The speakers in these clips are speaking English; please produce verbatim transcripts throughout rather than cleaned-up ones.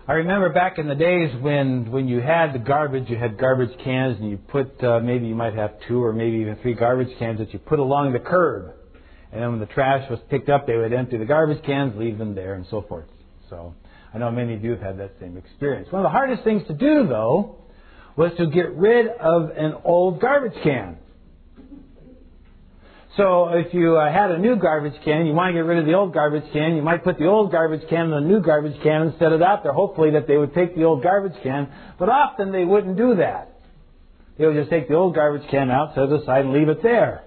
I remember back in the days when, when you had the garbage, you had garbage cans, and you put, uh, maybe you might have two or maybe even three garbage cans that you put along the curb. And then when the trash was picked up, they would empty the garbage cans, leave them there, and so forth. So I know many of you have had that same experience. One of the hardest things to do, though, was to get rid of an old garbage can. So if you uh, had a new garbage can, you want to get rid of the old garbage can, you might put the old garbage can in the new garbage can instead of that there, hopefully that they would take the old garbage can. But often they wouldn't do that. They would just take the old garbage can out, set it aside, and leave it there.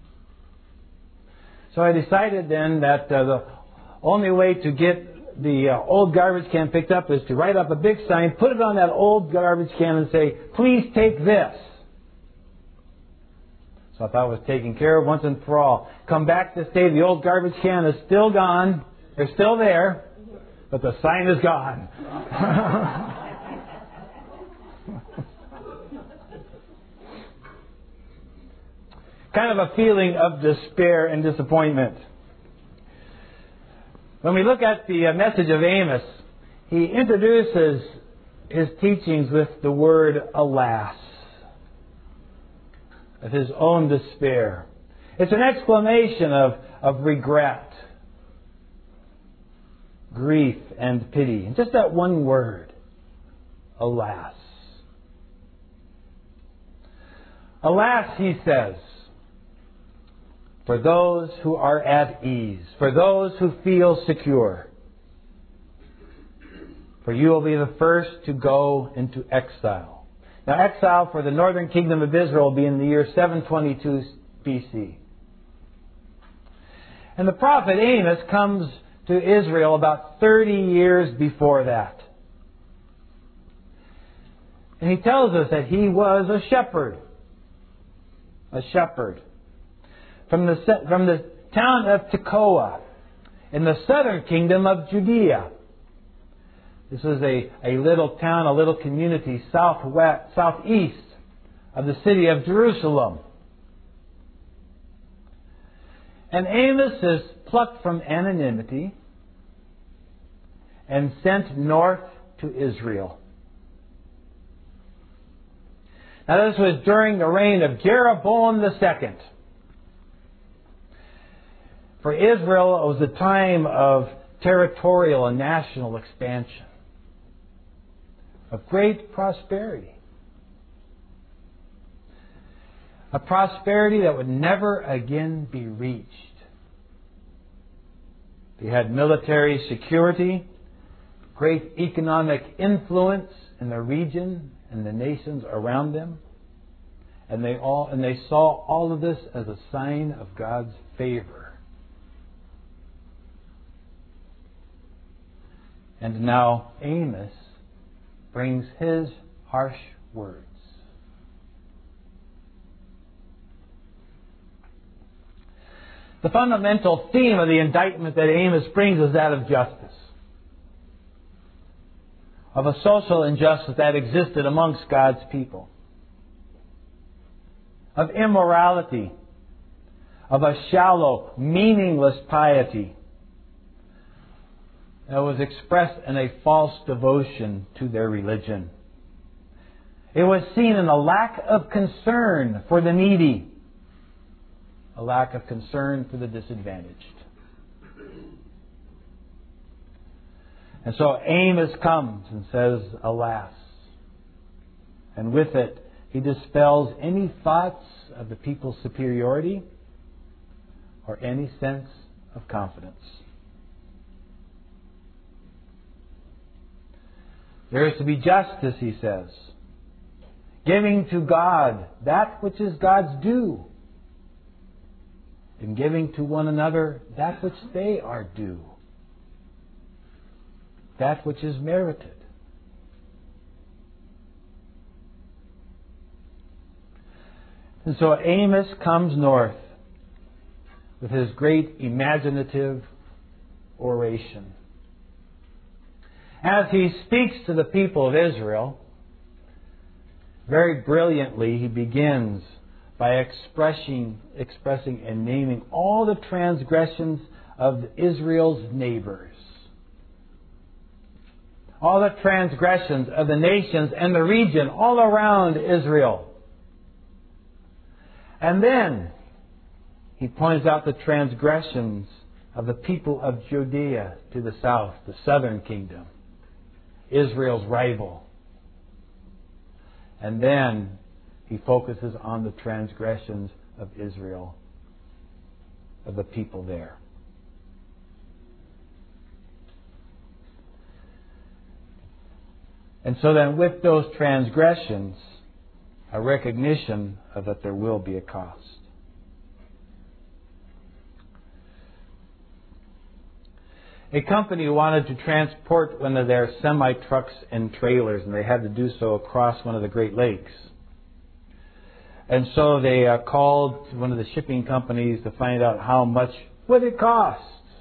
So I decided then that uh, the only way to get the uh, old garbage can picked up is to write up a big sign, put it on that old garbage can and say, "Please take this." So I thought it was taken care of once and for all. Come back this day, the old garbage can is still gone. They're still there, but the sign is gone. Kind of a feeling of despair and disappointment. When we look at the message of Amos, he introduces his teachings with the word "alas," of his own despair. It's an exclamation of, of regret, grief, and pity. And just that one word, alas. Alas, he says, for those who are at ease, for those who feel secure. For you will be the first to go into exile. Now, exile for the northern kingdom of Israel will be in the year seven twenty-two B C. And the prophet Amos comes to Israel about thirty years before that. And he tells us that he was a shepherd. A shepherd. From the, from the town of Tekoa, in the southern kingdom of Judea. This was a, a little town, a little community southwest, southeast of the city of Jerusalem. And Amos is plucked from anonymity and sent north to Israel. Now this was during the reign of Jeroboam the second. For Israel, it was a time of territorial and national expansion, of great prosperity. A prosperity that would never again be reached. They had military security, great economic influence in the region and the nations around them. And they all and they saw all of this as a sign of God's favor. And now Amos brings his harsh words. The fundamental theme of the indictment that Amos brings is that of justice. Of a social injustice that existed amongst God's people. Of immorality. Of a shallow, meaningless piety that was expressed in a false devotion to their religion. It was seen in a lack of concern for the needy, a lack of concern for the disadvantaged. And so Amos comes and says, alas. And with it, he dispels any thoughts of the people's superiority or any sense of confidence. There is to be justice, he says, giving to God that which is God's due, and giving to one another that which they are due, that which is merited. And so Amos comes north with his great imaginative oration. As he speaks to the people of Israel, very brilliantly he begins by expressing, expressing and naming all the transgressions of Israel's neighbors. all the transgressions of the nations and the region all around Israel. And then he points out the transgressions of the people of Judea to the south, the southern kingdom, Israel's rival. And then he focuses on the transgressions of Israel, of the people there. And so then with those transgressions, a recognition of that there will be a cost. A company wanted to transport one of their semi-trucks and trailers, and they had to do so across one of the Great Lakes. And so they uh, called one of the shipping companies to find out how much would it cost.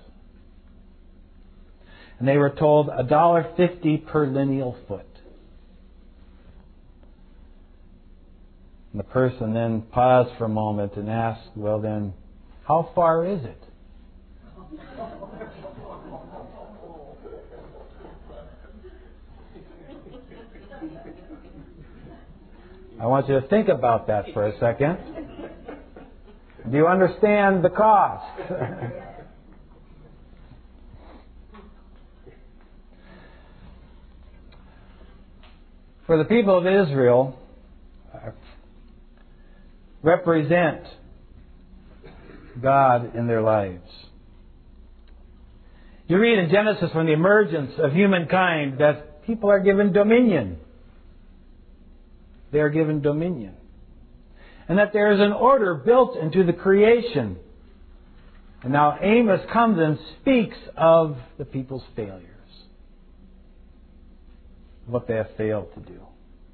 And they were told one dollar fifty per lineal foot. And the person then paused for a moment and asked, well then, how far is it? I want you to think about that for a second. Do you understand the cost? For the people of Israel, uh, represent God in their lives. You read in Genesis from the emergence of humankind that people are given dominion. They are given dominion. And that there is an order built into the creation. And now Amos comes and speaks of the people's failures. What they have failed to do.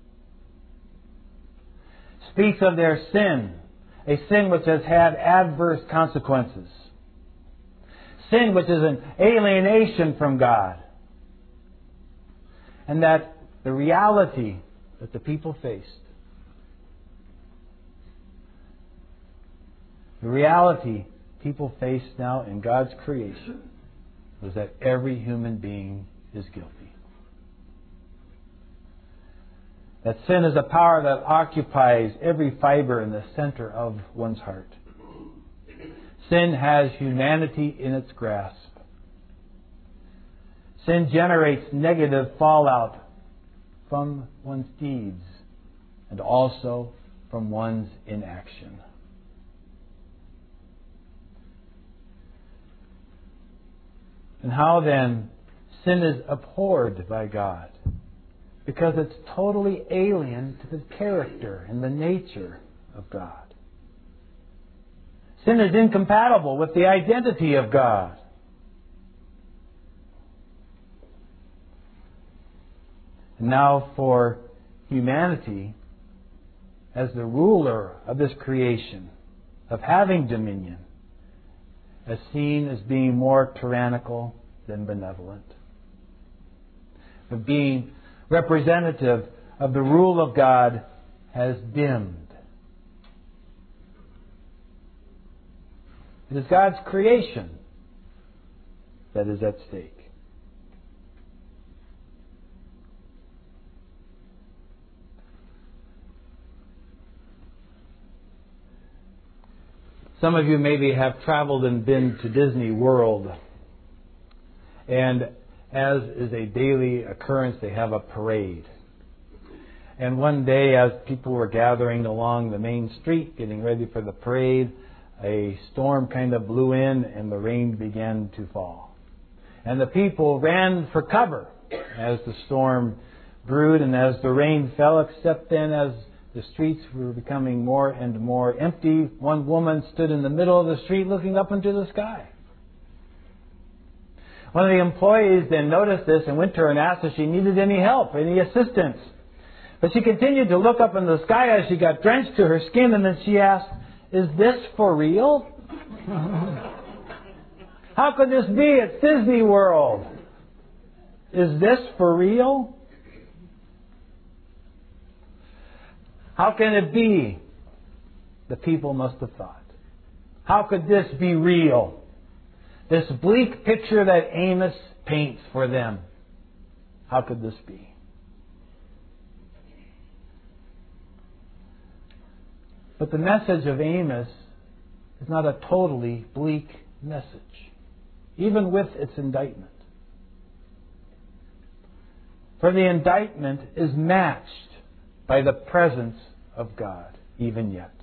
Speaks of their sin. A sin which has had adverse consequences. Sin which is an alienation from God. And that the reality that the people faced. The reality people face now in God's creation was that every human being is guilty. That sin is a power that occupies every fiber in the center of one's heart. Sin has humanity in its grasp. Sin generates negative fallout from one's deeds and also from one's inaction. And how then sin is abhorred by God? Because it's totally alien to the character and the nature of God. Sin is incompatible with the identity of God. And now for humanity, as the ruler of this creation, of having dominion, as seen as being more tyrannical than benevolent. Of being representative of the rule of God has dimmed. It is God's creation that is at stake. Some of you maybe have traveled and been to Disney World. And as is a daily occurrence, they have a parade. And one day, as people were gathering along the main street, getting ready for the parade, a storm kind of blew in and the rain began to fall. And the people ran for cover as the storm brewed and as the rain fell, except then as the streets were becoming more and more empty. One woman stood in the middle of the street looking up into the sky. One of the employees then noticed this and went to her and asked if she needed any help, any assistance. But she continued to look up in the sky as she got drenched to her skin, and then she asked, "Is this for real? How could this be? It's Disney World. Is this for real? How can it be?" The people must have thought. How could this be real? This bleak picture that Amos paints for them. How could this be? But the message of Amos is not a totally bleak message, even with its indictment. For the indictment is matched by the presence of God, even yet.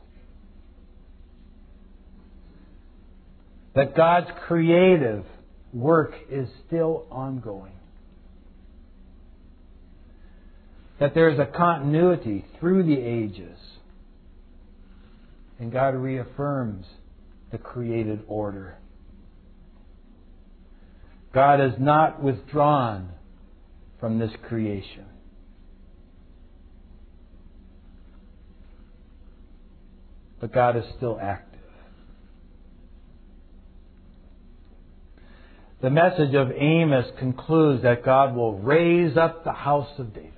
That God's creative work is still ongoing. That there is a continuity through the ages. And God reaffirms the created order. God is not withdrawn from this creation. But God is still active. The message of Amos concludes that God will raise up the house of David.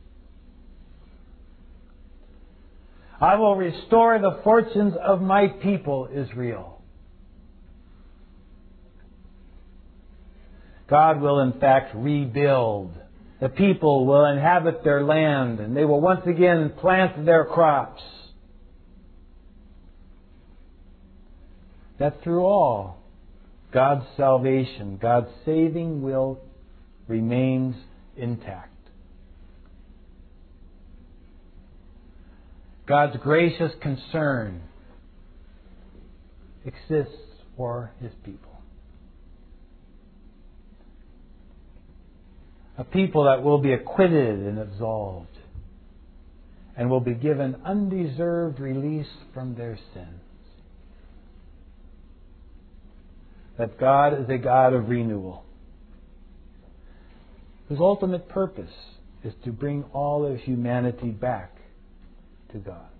I will restore the fortunes of my people, Israel. God will in fact rebuild. The people will inhabit their land, and they will once again plant their crops. That through all, God's salvation, God's saving will remains intact. God's gracious concern exists for His people. A people that will be acquitted and absolved and will be given undeserved release from their sins. That God is a God of renewal, whose ultimate purpose is to bring all of humanity back to God.